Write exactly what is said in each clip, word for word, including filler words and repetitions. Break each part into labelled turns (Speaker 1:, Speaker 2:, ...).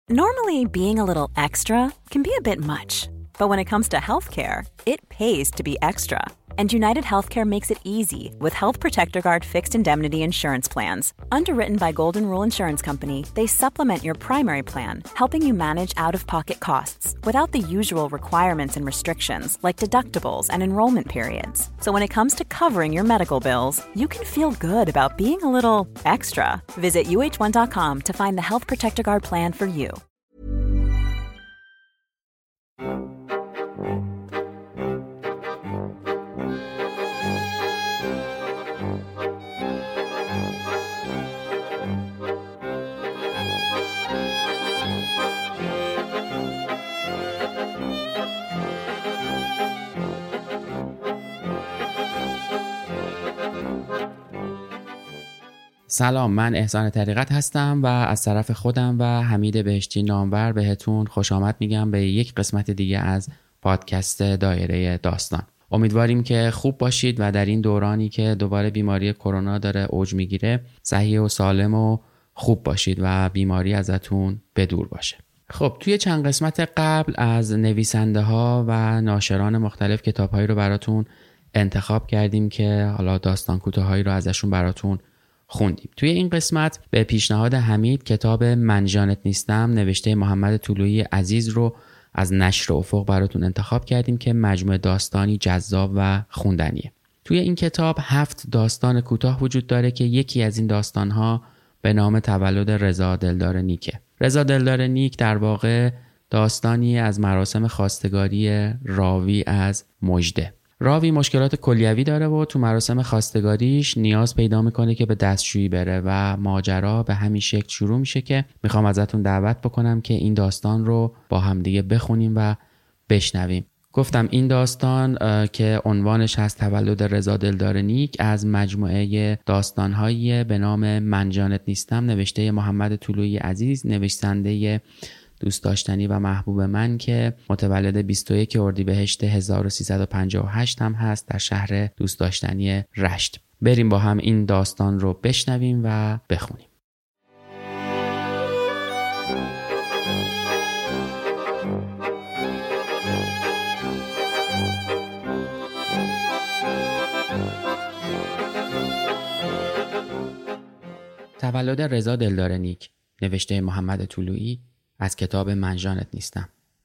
Speaker 1: Normally, being a little extra can be a bit much, but when it comes to healthcare, it pays to be extra. And United Healthcare makes it easy with Health Protector Guard fixed indemnity insurance plans. Underwritten by Golden Rule Insurance Company, they supplement your primary plan, helping you manage out-of-pocket costs without the usual requirements and restrictions like deductibles and enrollment periods. So when it comes to covering your medical bills, you can feel good about being a little extra. Visit U H one dot com to find the Health Protector Guard plan for you.
Speaker 2: سلام، من احسان طریقت هستم و از طرف خودم و حمید بهشتی نامور بهتون خوش آمد میگم به یک قسمت دیگه از پادکست دایره داستان. امیدواریم که خوب باشید و در این دورانی که دوباره بیماری کرونا داره اوج میگیره صحیح و سالم و خوب باشید و بیماری ازتون بدور باشه. خب توی چند قسمت قبل از نویسنده ها و ناشران مختلف کتاب‌هایی رو براتون انتخاب کردیم که حالا داستان کوتاهایی رو ازشون براتون خوندیم. توی این قسمت به پیشنهاد حمید کتاب من جانت نیستم نوشته محمد طلویی عزیز رو از نشر افق براتون انتخاب کردیم که مجموعه داستانی جذاب و خوندنیه. توی این کتاب هفت داستان کوتاه وجود داره که یکی از این داستانها به نام تولد رضا دلدار نیکه. رضا دلدار نیک در واقع داستانی از مراسم خواستگاری راوی از مژده. راوی مشکلات کلیوی داره و تو مراسم خواستگاریش نیاز پیدا میکنه که به دستشویی بره و ماجرا به همین شکل شروع میشه که میخوام ازتون دعوت بکنم که این داستان رو با هم دیگه بخونیم و بشنویم. گفتم این داستان که عنوانش هست تولد رضا دلدار نیک از مجموعه داستانهایی به نام من جانت نیستم نوشته محمد طلویی عزیز، نویسنده دوست داشتنی و محبوب من که متولد بیست و یکم اردیبهشت هزار و سیصد و پنجاه و هشت هم هست در شهر دوست داشتنی رشت. بریم با هم این داستان رو بشنویم و بخونیم. تولد رضا دلدار نیک نوشته محمد طلویی از کتاب من جانت نیستم.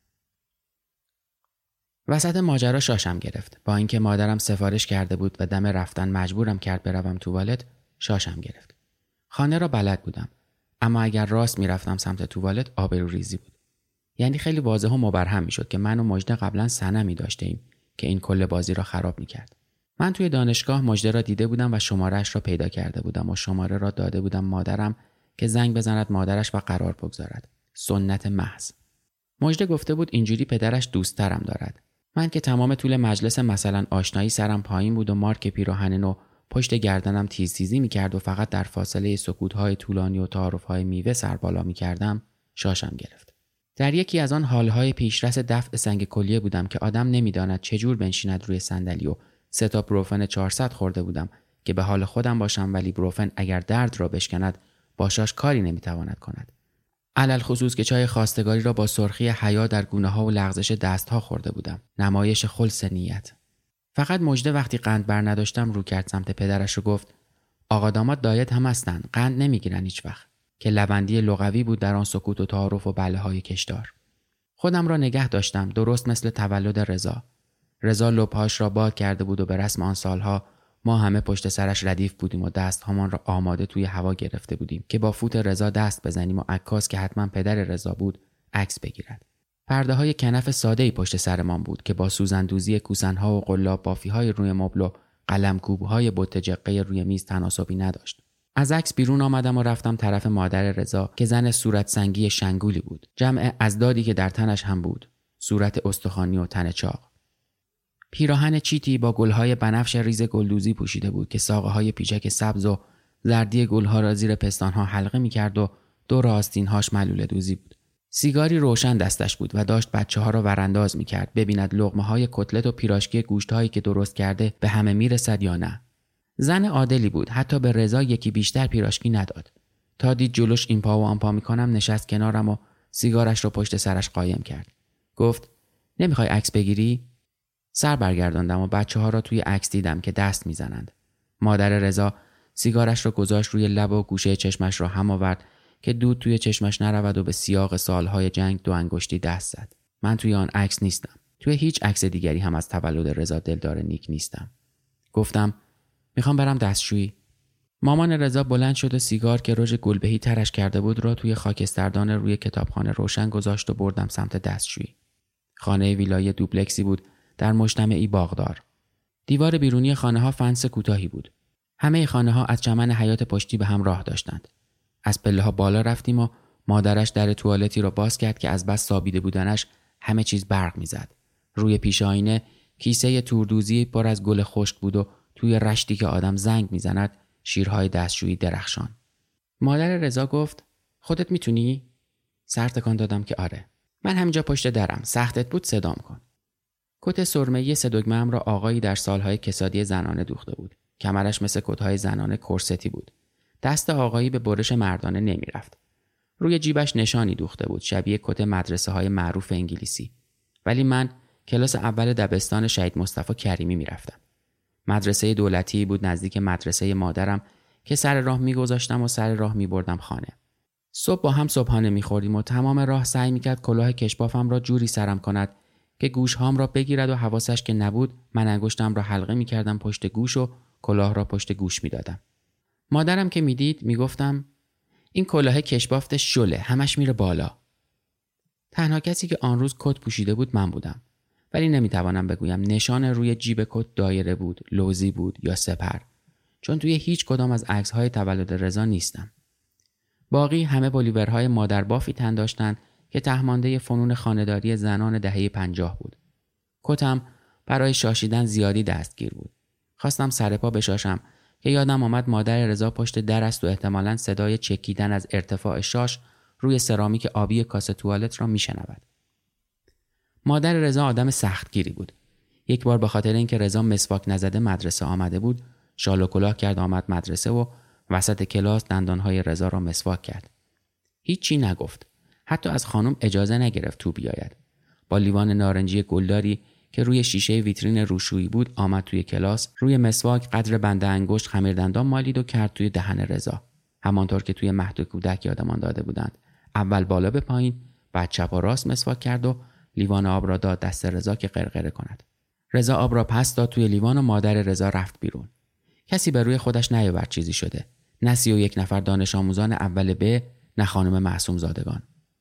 Speaker 2: وسط ماجرا شاشم گرفت. با اینکه مادرم سفارش کرده بود و دم رفتن مجبورم کرد بروم توالت، شاشم گرفت. خانه را بلد بودم، اما اگر راست میرفتم سمت توالت آبروریزی بود. یعنی خیلی واضح و مبرهم میشد که من و مژده قبلا صنمی داشتیم که این کل بازی را خراب میکرد. من توی دانشگاه مژده را دیده بودم و شماره‌اش را پیدا کرده بودم و شماره را داده بودم مادرم که زنگ بزند مادرش و قرار بگذارد. سنت محض. مژده گفته بود اینجوری پدرش دوست ترم دارد. من که تمام طول مجلس مثلا آشنایی سرم پایین بود و مارک پیراهن نو پشت گردنم تیز تیزی میکرد و فقط در فاصله سکوت‌های طولانی و تعارف‌های میوه سر بالا میکردم، شاشم گرفت. در یکی از آن حال‌های پیشرس دفع سنگ کلیه بودم که آدم نمیداند چجور بنشیند روی صندلی و سه تا بروفن چهارصد خورده بودم که به حال خودم باشم ولی بروفن اگر درد را بشکند باشاش کاری نمیتواند کند. علل خصوص که چای خواستگاری را با سرخی حیا در گونه ها و لغزش دست ها خورده بودم. نمایش خلص نیت. فقط مژده وقتی قند بر نداشتم رو کرد سمت پدرش و گفت آقا داماد دایت هم هستن، قند نمیگیرن هیچ وقت، که لبندی لغوی بود در آن سکوت و تعارف و بله های کشدار. خودم را نگه داشتم درست مثل تولد رضا. رضا لبهاش را باد کرده بود و به رسم آن سالها ما همه پشت سرش ردیف بودیم و دست هامان را آماده توی هوا گرفته بودیم که با فوت رضا دست بزنیم و عکاس که حتما پدر رضا بود عکس بگیرد. پرده های کنف ساده‌ای پشت سرمان بود که با سوزندوزی کوسن‌ها و قلاب بافی‌های روی مبل و قلم‌کوب‌های بت جقه روی میز تناسبی نداشت. از عکس بیرون آمدم و رفتم طرف مادر رضا که زن صورت سنگی شنگولی بود. جمع ازدادی که در تنش هم بود. صورت استخوانی و تن چاق. پیراهن چیتی با گل‌های بنفش ریز گلدوزی پوشیده بود که ساقه‌های پیچک سبز و زردی گل‌ها را زیر پستان‌ها حلقه می‌کرد و دور آستین‌هاش ملوله دوزی بود. سیگاری روشن دستش بود و داشت بچه‌ها را ورانداز می‌کرد ببیند لقمه‌های کتلت و پیراشکی گوشت‌هایی که درست کرده به همه میرسد یا نه. زن عادلی بود، حتی به رضا یکی بیشتر پیراشکی نداد. تا دید جلوش این پا و آن پا می‌کنم نشست کنارم و سیگارش را پشت سرش قایم کرد. گفت نمیخوای عکس بگیری؟ سر برگرداندم و بچه ها را توی عکس دیدم که دست میزنند. مادر رضا سیگارش را گذاشت روی لب و گوشه چشمش را هم آورد که دود توی چشمش نرود و به سیاق سالهای جنگ دو انگشتی دست زد. من توی آن عکس نیستم. توی هیچ عکس دیگری هم از تولد رضا دلدار نیک نیستم. گفتم میخوام برم دستشویی. مامان رضا بلند شد و سیگار که رژ گلبهی ترش کرده بود را توی خاکستردان روی کتابخانه روشن گذاشت و بردم سمت دستشویی. خانه ویلای دوبلکسی بود در مجتمعی باغدار. دیوار بیرونی خانه ها فنس کوتاهی بود. همه خانه ها از چمن حیاط پشتی به هم راه داشتند. از پله ها بالا رفتیم و مادرش در توالتی را باز کرد که از بس سابیده بودنش همه چیز برق میزد. روی پیش آینه کیسه توردوزی پر از گل خشک بود و توی رشتی که آدم زنگ میزند شیرهای دستشویی درخشان. مادر رضا گفت خودت میتونی؟ سر تکان دادم که آره. من همینجا پشت درم. سختت بود صدام کن. کت سرمه‌ای سه دگمه‌ام را آقایی در سالهای کسادی زنانه دوخته بود. کمرش مثل کت‌های زنانه کورستی بود. دست آقایی به برش مردانه نمیرفت. روی جیبش نشانی دوخته بود شبیه کت مدرسه‌های معروف انگلیسی. ولی من کلاس اول دبستان شهید مصطفی کریمی میرفتم. مدرسه دولتی بود نزدیک مدرسه مادرم که سر راه میگذاشتم و سر راه میبردم خانه. صبح با هم صبحانه میخوردیم و تمام راه سعی میکرد کلاه کشبافم را جوری سرم کند که گوشهام را بگیرد و حواسش که نبود من انگشتم را حلقه میکردم پشت گوش و کلاه را پشت گوش میدادم. مادرم که میدید میگفتم این کلاه کشبافت شله همش میره بالا. تنها کسی که آن روز کت پوشیده بود من بودم. ولی نمیتوانم بگویم نشان روی جیب کت دایره بود، لوزی بود یا سپر، چون توی هیچ کدام از عکس‌های تولد رضا نیستم. باقی همه بولیورهای مادر بافی تن داشتند که تهمانده فنون خانه‌داری زنان دهه پنجاه بود. کتم برای شاشیدن زیادی دستگیر بود. خواستم سر پا بشاشم که یادم آمد مادر رضا پشت در است و احتمالاً صدای چکیدن از ارتفاع شاش روی سرامیک آبی کاسه توالت را میشنود. مادر رضا آدم سختگیری بود. یک بار به خاطر اینکه رضا مسواک نزده مدرسه آمده بود، شال و کلاه کرد آمد مدرسه و وسط کلاس دندانهای رضا را مسواک کرد. هیچی نگفت. حتی از خانم اجازه نگرفت تو بیاید. با لیوان نارنجی گلداری که روی شیشه ویترین روشویی بود آمد توی کلاس، روی مسواک قدر بنده انگشت خمیر دندان مالید و کرد توی دهن رضا. همانطور که توی مهد کودک یادمان داده بودند. اول بالا به پایین، بعد چپ و راست مسواک کرد و لیوان آب را داد دست رضا که قرقره کند. رضا آب را پس داد توی لیوان و مادر رضا رفت بیرون. کسی به روی خودش نیاورد چیزی شده. نه سی و یک نفر دانش آموزان اول ب، نه خانم معصوم زادگان.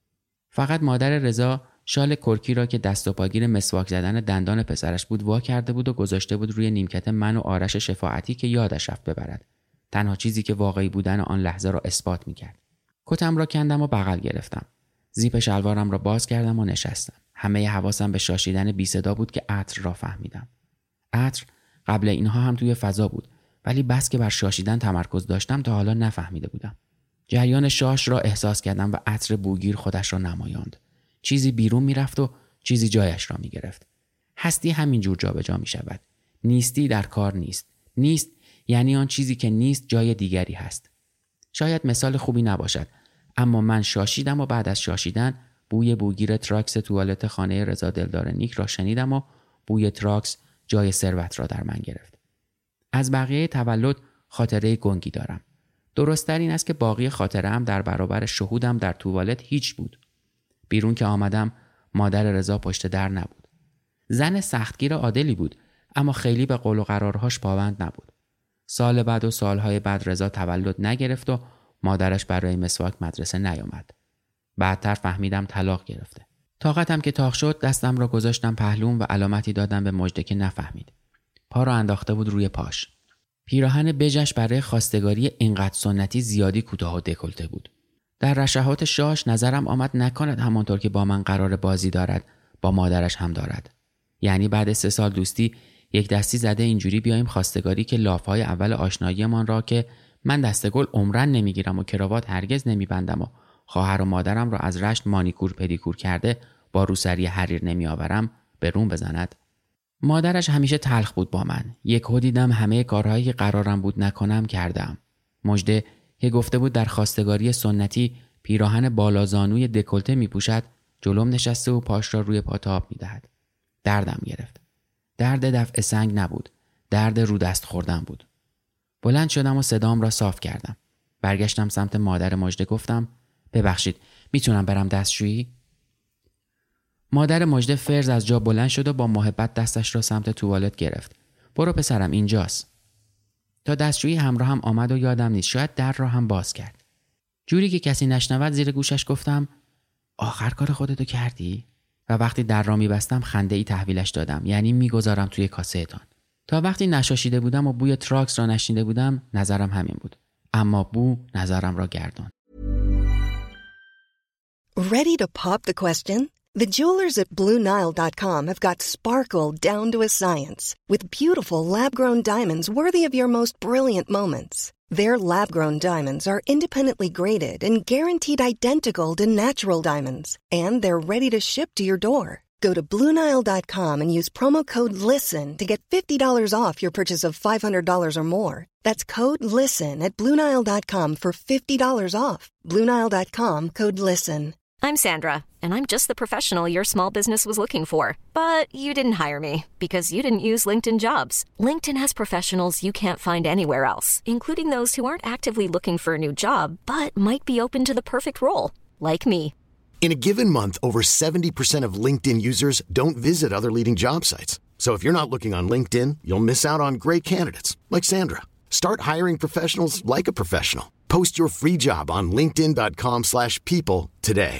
Speaker 2: فقط مادر رضا شال کرکی را که دست و پاگیر مسواک زدن دندان پسرش بود وا کرده بود و گذاشته بود روی نیمکت من و آرش شفاعتی که یادش رفت ببرد. تنها چیزی که واقعی بودن آن لحظه را اثبات می‌کرد. کتم را کندم و بغل گرفتم. زیپ شلوارم را باز کردم و نشستم. همه حواسم به شاشیدن بی صدا بود که عطر را فهمیدم. عطر قبل اینها هم توی فضا بود، ولی بس که بر شاشیدن تمرکز داشتم تا حالا نفهمیده بودم. جریان شاش را احساس کردم و عطر بوگیر خودش را نمایاند. چیزی بیرون میرفت و چیزی جایش را میگرفت. هستی همینجور جابجا می شود. نیستی در کار نیست. نیست یعنی آن چیزی که نیست جای دیگری هست. شاید مثال خوبی نباشد، اما من شاشیدم و بعد از شاشیدن بوی بوگیر تراکس توالت خانه رضا دلدار نیک را شنیدم و بوی تراکس جای ثروت را در من گرفت. از بقیه تولد خاطره گنگی دارم. درست‌تر این است که باقی خاطره‌ام در برابر شهودم در توالت هیچ بود. بیرون که آمدم مادر رضا پشت در نبود. زن سختگیر عادلی بود، اما خیلی به قول و قرارهاش پابند نبود. سال بعد و سالهای بعد رضا تولد نگرفت و مادرش برای مسواک مدرسه نیامد. بعدتر فهمیدم طلاق گرفته. طاقتم که تاق شد دستم را گذاشتم پهلوم و علامتی دادم به مژده که نفهمید. پا را انداخته بود روی پاش. پیراهن بژش برای خواستگاری اینقدر سنتی زیادی کوتاه و دکولته بود. در رشحات شاش نظرم آمد نکند همانطور که با من قرار بازی دارد با مادرش هم دارد. یعنی بعد سه سال دوستی یک دستی زده اینجوری بیایم خواستگاری که لافهای اول آشناییمان را که من دستگل عمرن نمیگیرم و کراوات هرگز نمیبندم و خواهر و مادرم را از رشت مانیکور پدیکور کرده با روسری حریر نمیآورم به روم بزند. مادرش همیشه تلخ بود با من. یک هو دیدم همه کارهایی که قرارم بود نکنم کردم. مژده که گفته بود در خواستگاری سنتی پیراهن بالازانوی دکولته می پوشد جلوم نشسته و پاش را روی پا تاب می دهد. دردم گرفت. درد دفع سنگ نبود. درد رو دست خوردن بود. بلند شدم و صدام را صاف کردم. برگشتم سمت مادر مژده گفتم ببخشید میتونم برم دستشویی؟ مادر مژده فرز از جا بلند شد و با محبت دستش را سمت توالت گرفت. برو پسرم اینجاست. تا دستشویی همراه هم آمد و یادم نیست شاید در را هم باز کرد. جوری که کسی نشنود زیر گوشش گفتم آخر کار خودتو کردی؟ و وقتی در را میبستم خنده ای تحویلش دادم، یعنی میگذارم توی کاسه تان. تا وقتی نشاشیده بودم و بوی تراکس را نشنیده بودم نظرم همین بود، اما بو نظرم را گردان.
Speaker 3: Ready to pop the question? The jewelers at Blue Nile dot com have got sparkle down to a science with beautiful lab-grown diamonds worthy of your most brilliant moments. Their lab-grown diamonds are independently graded and guaranteed identical to natural diamonds, and they're ready to ship to your door. Go to Blue Nile dot com and use promo code LISTEN to get fifty dollars off your purchase of five hundred dollars or more. That's code LISTEN at Blue Nile dot com for fifty dollars off. Blue Nile dot com, code LISTEN.
Speaker 4: I'm Sandra, and I'm just the professional your small business was looking for. But you didn't hire me because you didn't use LinkedIn Jobs. LinkedIn has professionals you can't find anywhere else, including those who aren't actively looking for a new job, but might be open to the perfect role, like me.
Speaker 5: In a given month, over seventy percent of LinkedIn users don't visit other leading job sites. So if you're not looking on LinkedIn, you'll miss out on great candidates like Sandra. Start hiring professionals like a professional. Post your free job on linkedin dot com slash people today.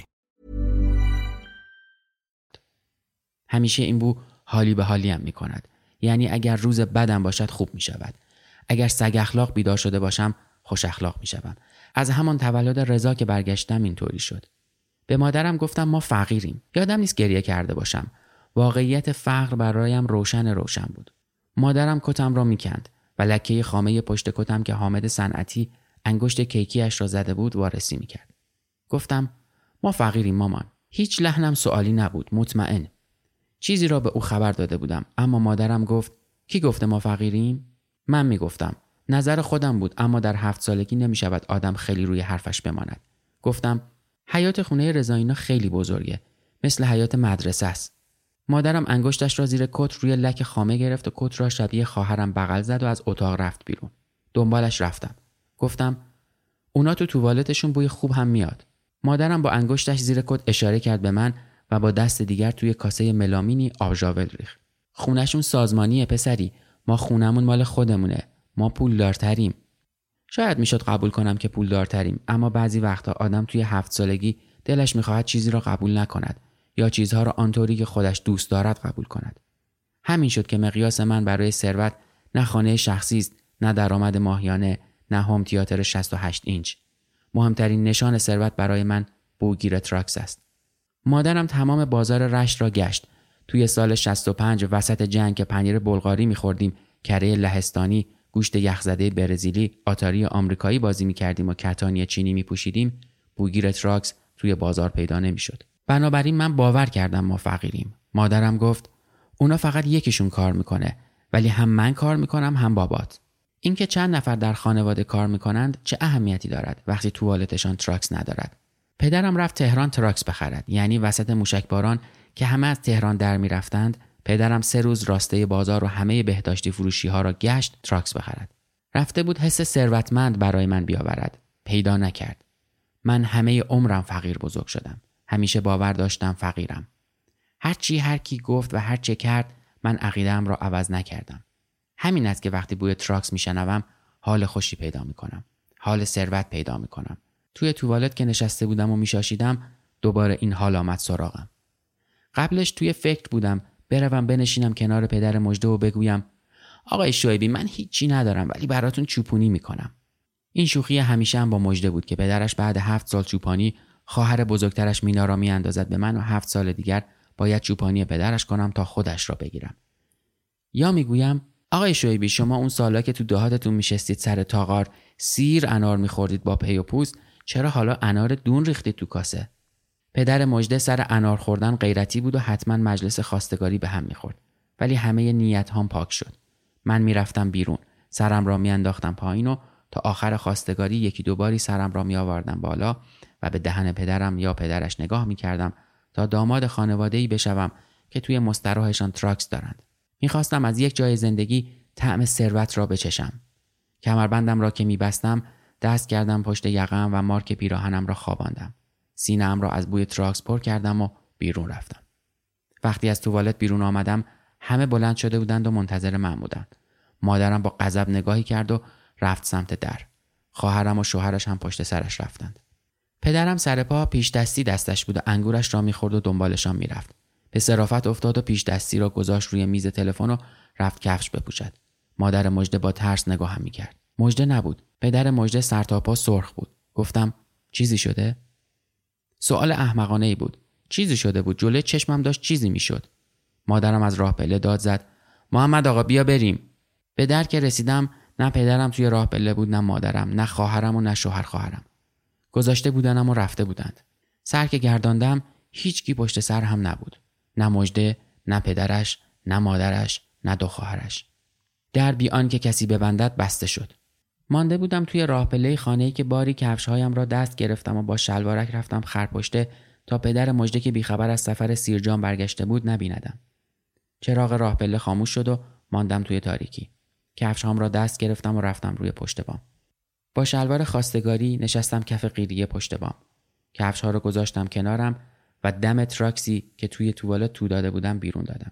Speaker 2: همیشه این بو حالی به حالیم می کند. یعنی اگر روز بدم باشد خوب می شود. اگر سگ اخلاق بیدار شده باشم خوش اخلاق می شدم. از همان تولد رضا که برگشتم اینطوری شد. به مادرم گفتم ما فقیریم. یادم نیست گریه کرده باشم. واقعیت فقر برایم روشن روشن بود. مادرم کتم را میکند و لکه خامه پشت کتم که حامد صنعتی انگشت کیکیش را زده بود وارسی میکرد. گفتم ما فقیریم مامان. هیچ لحنم سوالی نبود، مطمئن. چیزی را به او خبر داده بودم، اما مادرم گفت کی گفته ما فقیریم؟ من میگفتم نظر خودم بود، اما در هفت سالگی نمیشود آدم خیلی روی حرفش بماند. گفتم حیات خونه رضا اینا خیلی بزرگه، مثل حیات مدرسه است. مادرم انگشتش را زیر کت روی لک خامه گرفت و کت را شبیه خواهرم بغل زد و از اتاق رفت بیرون. دنبالش رفتم. گفتم اونا تو توالتشون بوی خوب هم میاد. مادرم با انگشتش زیر کت اشاره کرد به من و با دست دیگر توی کاسه ملامینی آب ژاول ریخت. خونه‌شون سازمانیه پسری، ما خونمون مال خودمونه، ما پولدارتریم. شاید میشد قبول کنم که پولدارتریم، اما بعضی وقتا آدم توی هفت سالگی دلش میخواهد چیزی را قبول نکند یا چیزها را آنطوری که خودش دوست دارد قبول کند. همین شد که مقیاس من برای ثروت نه خانه شخصی است، نه درآمد ماهیانه، نه هوم تئاتر شصت و هشت اینچ. مهمترین نشان ثروت برای من بوگیر تراکس است. مادرم تمام بازار رشت را گشت. توی سال شصت و پنج وسط جنگ که پنیر بلغاری می‌خوردیم، کره لهستانی، گوشت یخزده برزیلی، آتاری آمریکایی بازی می‌کردیم و کتانی چینی می‌پوشیدیم، بوگیر تراکس توی بازار پیدا نمی‌شد. بنابراین من باور کردم ما فقیریم. مادرم گفت اونا فقط یکیشون کار میکنه، ولی هم من کار میکنم هم بابات. اینکه چند نفر در خانواده کار میکنند چه اهمیتی دارد وقتی توالتشان تراکس ندارد. پدرم رفت تهران تراکس بخرد، یعنی وسط موشکباران که همه از تهران در میرفتند. پدرم سه روز راسته بازار و همه بهداشتی فروشی ها را گشت تراکس بخرد. رفته بود حس ثروتمند برای من بیاورد. پیدا نکرد. من همه عمرم فقیر بزرگ شدم. همیشه باور داشتم فقیرم. هر چی هر کی گفت و هر چه کرد من عقیده‌ام را عوض نکردم. همین است که وقتی بوی تراکس میشنوم حال خوشی پیدا میکنم. حال ثروت پیدا میکنم. توی توالت که نشسته بودم و میشاشیدم دوباره این حال آمد سراغم. قبلش توی فکر بودم بروم بنشینم کنار پدر مژده و بگویم آقای شعیبی من هیچی ندارم ولی براتون چوپونی میکنم. این شوخی همیشه هم با مژده بود که پدرش بعد هفت سال چوپانی خواهر بزرگترش مینا را میاندازد به من و هفت سال دیگر باید چوپانی پدرش کنم تا خودش را بگیرم. یا میگویم آقای شعیبی شما اون سالا که تو دهاتتون میشستید سر تاغار سیر انار میخوردید با پی و پوست، چرا حالا انار دون ریختید تو کاسه؟ پدر مژده سر انار خوردن غیرتی بود و حتما مجلس خواستگاری به هم میخورد، ولی همه نیت هام پاک شد. من میرفتم بیرون، سرم را میانداختم پایین و تا آخر خواستگاری یکی دو باری سرم را می آوردم بالا و به دهن پدرم یا پدرش نگاه می کردم تا داماد خانواده‌ای بشوم که توی مستراحشان تراکس دارند. می خواستم از یک جای زندگی طعم ثروت را بچشم. کمربندم را که می بستم دست کردم پشت یقه‌ام و مارک پیراهنم را خواباندم. سینه‌ام را از بوی تراکس پر کردم و بیرون رفتم. وقتی از توالت بیرون آمدم همه بلند شده بودند و منتظر من بودند. مادرم با غضب نگاهی کرد و رفت سمت در. خواهرم و شوهرش هم پشت سرش رفتند. پدرم سر پا پیش دستی دستش بود و انگورش را می‌خورد و دنبالشان می‌رفت. به ظرافت افتاد و پیش دستی را گذاشت روی میز تلفن و رفت کفش بپوشد. مادر مژده با ترس نگاهم می‌کرد. مژده نبود. پدر مژده سر تا پا سرخ بود. گفتم چیزی شده؟ سوال احمقانه‌ای بود. چیزی شده بود. جلوی چشمم داشت چیزی میشد. مادرم از راه پله داد زد: محمد آقا بیا بریم. به در که رسیدم نه پدرم توی راه پله بود، نه مادرم، نه خواهرم و نه شوهر خواهرم. گذاشته بودنم و رفته بودند. سر که گرداندم هیچ کی پشت سر هم نبود. نه مژده، نه پدرش، نه مادرش، نه دو خواهرش. در بی آن که کسی ببندد بسته شد. مانده بودم توی راه پله خانه‌ای که باری کفش‌هایم را دست گرفتم و با شلوارک رفتم خرپشته تا پدر مژده که بیخبر از سفر سیرجان برگشته بود نبیندم. چراغ راه پله خاموش شد و ماندم توی تاریکی. کفش‌هام را دست گرفتم و رفتم روی پشت بام. با شلوار خواستگاری نشستم کف قیریه پشت بام. کفش‌ها را گذاشتم کنارم و دم تراکسی که توی توالت تو داده بودم بیرون دادم.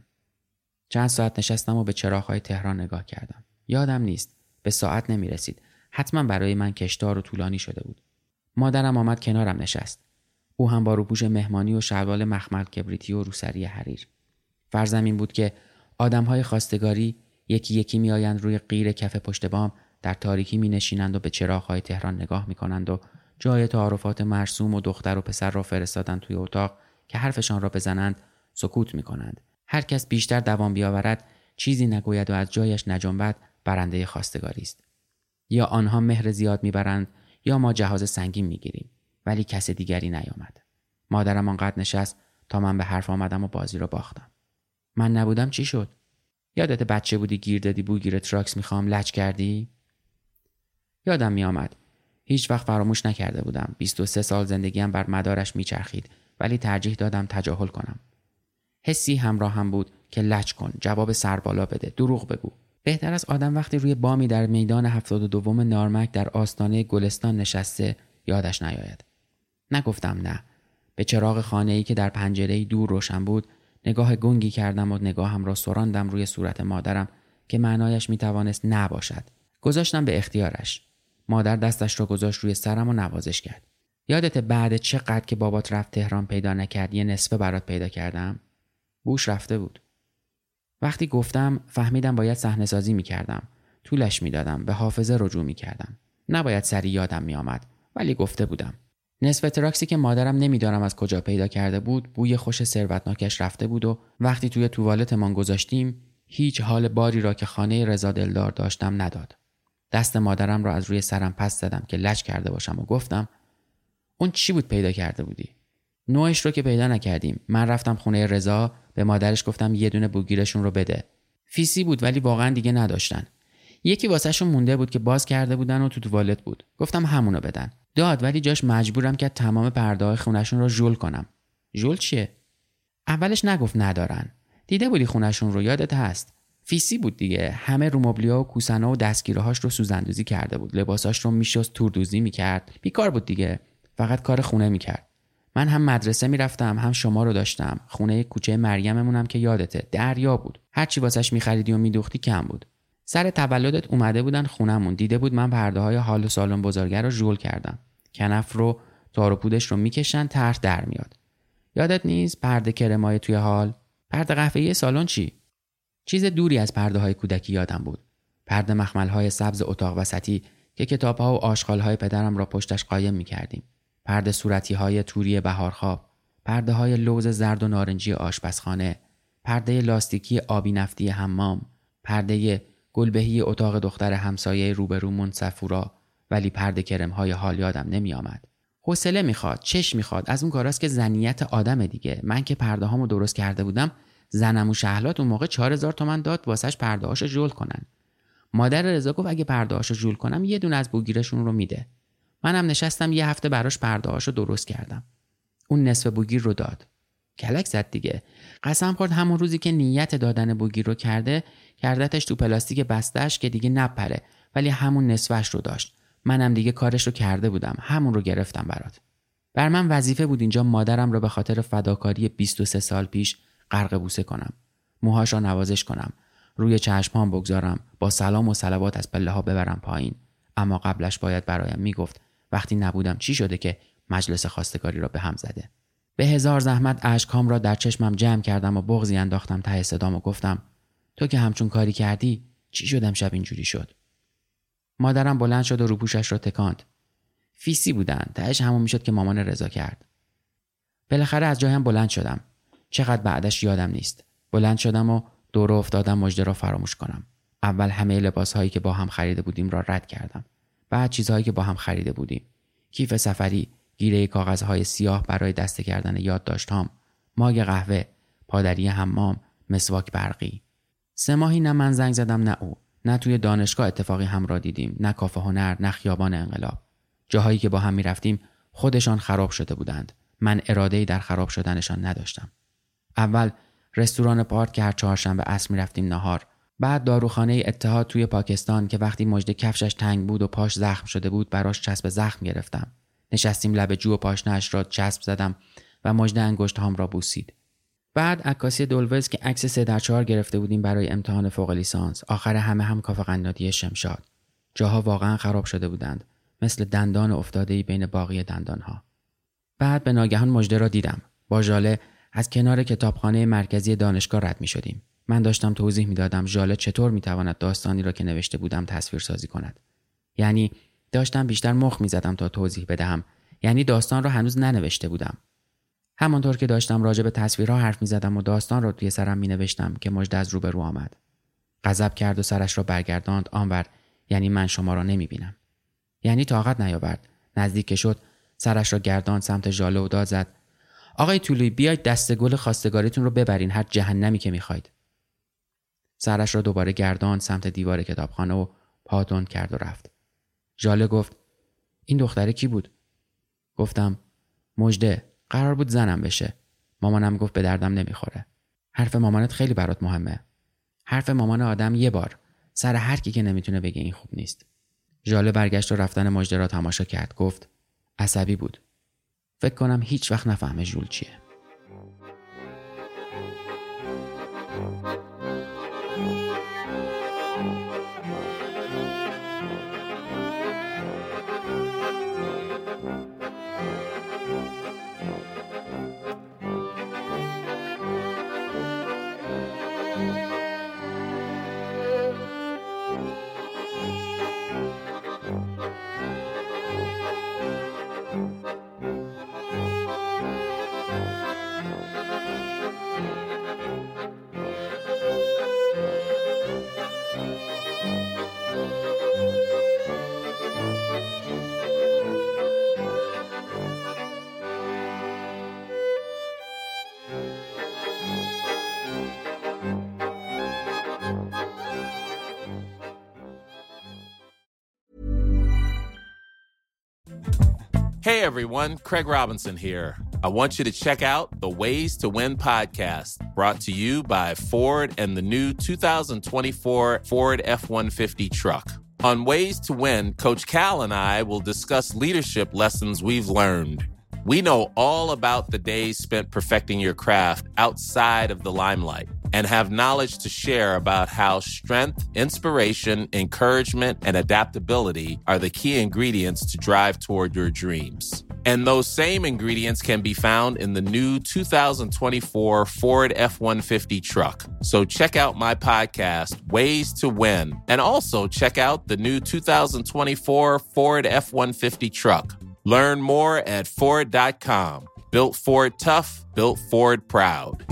Speaker 2: چند ساعت نشستم و به چراغ‌های تهران نگاه کردم. یادم نیست، به ساعت نمی رسید. حتما برای من کشدار و طولانی شده بود. مادرم آمد کنارم نشست. او هم با روپوش مهمانی و شلوار مخمل کبریتی و روسری حریر. فرضم این بود که آدم‌های خواستگاری یکی یکی می آیند روی قیر کف پشت بام، در تاریکی می نشینند و به چراغ‌های تهران نگاه می کنند و جای تعارفات مرسوم و دختر و پسر را فرستادند توی اتاق که حرفشان را بزنند سکوت می کنند. هر کس بیشتر دوام بیاورد، چیزی نگوید و از جایش نجنبد، برنده خواستگاری است. یا آنها مهر زیاد میبرند یا ما جهاز سنگین میگیریم، ولی کس دیگری نیامد. مادرم آنقدر نشست تا من به حرف آمدم و بازی را باختم. من نبودم چی شد؟ یادت بچه بودی گیر دادی بوگیر تراکس میخوام لج کردی؟ یادم میآمد. هیچ وقت فراموش نکرده بودم. بیست و سه سال زندگیم بر مدارش میچرخید، ولی ترجیح دادم تجاهل کنم. حسی همراه هم بود که لج کن، جواب سربالا بده، دروغ بگو. بهتر از آدم وقتی روی بامی در میدان هفتاد و دوم نارمک در آستانه گلستان نشسته یادش نیاید. نگفتم نه. به چراغ خانه‌ای که در پنجره‌ای دور روشن بود نگاه گنگی کردم و نگاهم را سراندم روی صورت مادرم که معنایش میتوانست نه باشد. گذاشتم به اختیارش. مادر دستش را گذاشت روی سرم و نوازش کرد. یادت بعد چقدر که بابات رفت تهران پیدا نکرد یه نصفه برات پیدا کردم؟ بوش رفته بود. وقتی گفتم فهمیدم باید صحنه سازی می‌کردم. طولش می‌دادم، به حافظه رجوع می‌کردم. نباید سریع یادم می‌آمد، ولی گفته بودم. نصف تراکسی که مادرم نمی‌دانم از کجا پیدا کرده بود، بوی خوش ثروتناکش رفته بود و وقتی توی توالتمان گذاشتیم، هیچ حال باری را که خانه رضا دلدار داشتم نداد. دست مادرم را از روی سرم پس زدم که لج کرده باشم و گفتم: اون چی بود پیدا کرده بودی؟ نوعش رو که پیدا نکردیم. من رفتم خونه رضا، به مادرش گفتم یه دونه بوگیرشون رو بده. فیسی بود ولی واقعا دیگه نداشتن. یکی واسهشون مونده بود که باز کرده بودن و تو توالت بود. گفتم همونو بدن. داد ولی جاش مجبورم که تمام پرده‌های خونه‌شون رو ژول کنم. ژول چیه؟ اولش نگفت ندارن. دیده بودی خونه‌شون رو، یادت هست؟ فیسی بود دیگه. همه رو مبلیا و کوسنا و دستگیره‌هاش رو سوزندوزی کرده بود. لباساش رو میشست توردوزی میکرد. بیکار بود دیگه. فقط کار خونه میکرد. من هم مدرسه میرفتم هم شما رو داشتم. خونه کوچه مریممونم که یادته دریا بود. هر چی واسش میخریدی و میدوختی کم بود. سر تولدت اومده بودن خونمون، دیده بود من پرده‌های حال و سالن بزرگه رو ژول کردم. کنف رو تار و پودش رو میکشن طرح در میاد. یادت نیست پرده کرمای توی حال؟ پرده قهوه‌ای سالن چی؟ چیز دوری از پرده‌های کودکی یادم بود. پرده مخمل‌های سبز اتاق وسطی که کتاب‌ها و آشغال‌های پدرم را پشتش قایم می‌کردیم. پرده صورتی‌های توری بهارخواب، پرده‌های لوز زرد و نارنجی آشپزخانه، پرده لاستیکی آبی نفتی حمام، پرده گلبهی اتاق دختر همسایه روبرومون صفورا، ولی پرده کرم‌های حال یادم نمی‌آمد. حوصله می‌خواد، چش می‌خواد، از اون کاراست که زنیت آدم دیگه. من که پرده‌هامو درست کرده بودم، زنم و شهلات اون موقع چهار هزار تومان داد واسش پرده‌هاشو ژول کنن. مادر رضا گفت اگه پرده‌هاشو جول کنم یه دونه از بوگیرشون رو میده. منم نشستم یه هفته براش پرده‌هاشو درست کردم. اون نصف بوگیر رو داد. کلک زد دیگه. قسم خورد همون روزی که نیت دادن بوگیر رو کرده کردتش تو پلاستیک بستش که دیگه نپره، ولی همون نصفش رو داشت. منم دیگه کارش رو کرده بودم. همون رو گرفتم برات. بر من وظیفه بود اینجا مادرم رو به خاطر فداکاری بیست و سه سال پیش غرق بوسه کنم. موهاش رو نوازش کنم. روی چشمام بگذارم. با سلام و صلوات از پله ها ببرم پایین. اما قبلش باید برایم میگفت وقتی نبودم چی شده که مجلس خواستگاری را به هم زده. به هزار زحمت اشکام را در چشمم جمع کردم و بغضی انداختم ته صدام و گفتم تو که همچون کاری کردی چی شدم شب اینجوری شد؟ مادرم بلند شد و روپوشش را تکاند. فیسی بودن. تهش همون میشد که مامان رضا کرد. بالاخره از جایم بلند شدم. چقدر بعدش یادم نیست. بلند شدم و دور افتادم مژده را فراموش کنم. اول همه لباسهایی که با هم خریده بودیم را رد کردم. بعد چیزهایی که با هم خریده بودیم. کیف سفری، گیره کاغذهای سیاه برای دسته کردن یادداشت‌هام، ماگ قهوه، پادری حمام، مسواک برقی. سه ماهی نه من زنگ زدم نه او. نه توی دانشگاه اتفاقی هم را دیدیم، نه کافه هنر، نه خیابان انقلاب. جاهایی که با هم می رفتیم خودشان خراب شده بودند. من اراده‌ای در خراب شدنشان نداشتم. اول رستوران پارک که هر چهارشنبه عصر می رفتیم نهار. بعد داروخانه اتحاد توی پاکستان که وقتی مژده کفشش تنگ بود و پاش زخم شده بود براش چسب زخم گرفتم. نشستیم لب جو و پاشنه‌اش را چسب زدم و مژده انگشت‌هام را بوسید. بعد عکاسی دولوز که عکس سه در چهار گرفته بودیم برای امتحان فوق لیسانس. آخر همه هم کافه قنادی شمشاد. جاها واقعا خراب شده بودند، مثل دندان افتاده‌ای بین باقی دندانها. بعد به ناگهان مژده را دیدم. با ژاله از کنار کتابخانه مرکزی دانشگاه رد می‌شدیم. من داشتم توضیح می‌دادم ژاله چطور می‌تواند داستانی را که نوشته بودم تصویرسازی کند. یعنی داشتم بیشتر مخ می‌زدم تا توضیح بدهم. یعنی داستان را هنوز ننوشته بودم. همانطور که داشتم راجع به تصویرها حرف می‌زدم و داستان را توی سرم می‌نوشتم که مژده از روبرو آمد. غضب کرد و سرش را برگرداند آنور، یعنی من شما را نمی‌بینم. یعنی طاقت نیاورد. نزدیک شد، سرش را گرداند سمت ژاله و داد زد: آقای طلویی بیاید دسته گل خواستگاریتون رو ببرین هر جهنمی که می‌خواید. سرش را دوباره گرداند سمت دیوار کتابخانه و پا تند کرد و رفت. ژاله گفت: این دختره کی بود؟ گفتم: مژده. قرار بود زنم بشه. مامانم گفت به دردم نمیخوره. حرف مامانت خیلی برات مهمه. حرف مامان آدم یه بار، سر هر کی که نمیتونه بگه این خوب نیست. ژاله برگشت و رفتن مژده را تماشا کرد. گفت: عصبی بود. فکر کنم هیچ وقت نفهمه ژول چیه.
Speaker 6: Hey everyone, Craig Robinson here. I want you to check out the Ways to Win podcast, brought to you by Ford and the new two thousand twenty-four Ford F one fifty truck. On Ways to Win, Coach Cal and I will discuss leadership lessons we've learned. We know all about the days spent perfecting your craft outside of the limelight and have knowledge to share about how strength, inspiration, encouragement, and adaptability are the key ingredients to drive toward your dreams. And those same ingredients can be found in the new two thousand twenty-four Ford F one fifty truck. So check out my podcast, Ways to Win, and also check out the new two thousand twenty-four Ford F one fifty truck. Learn more at Ford dot com. Built Ford tough, built Ford proud.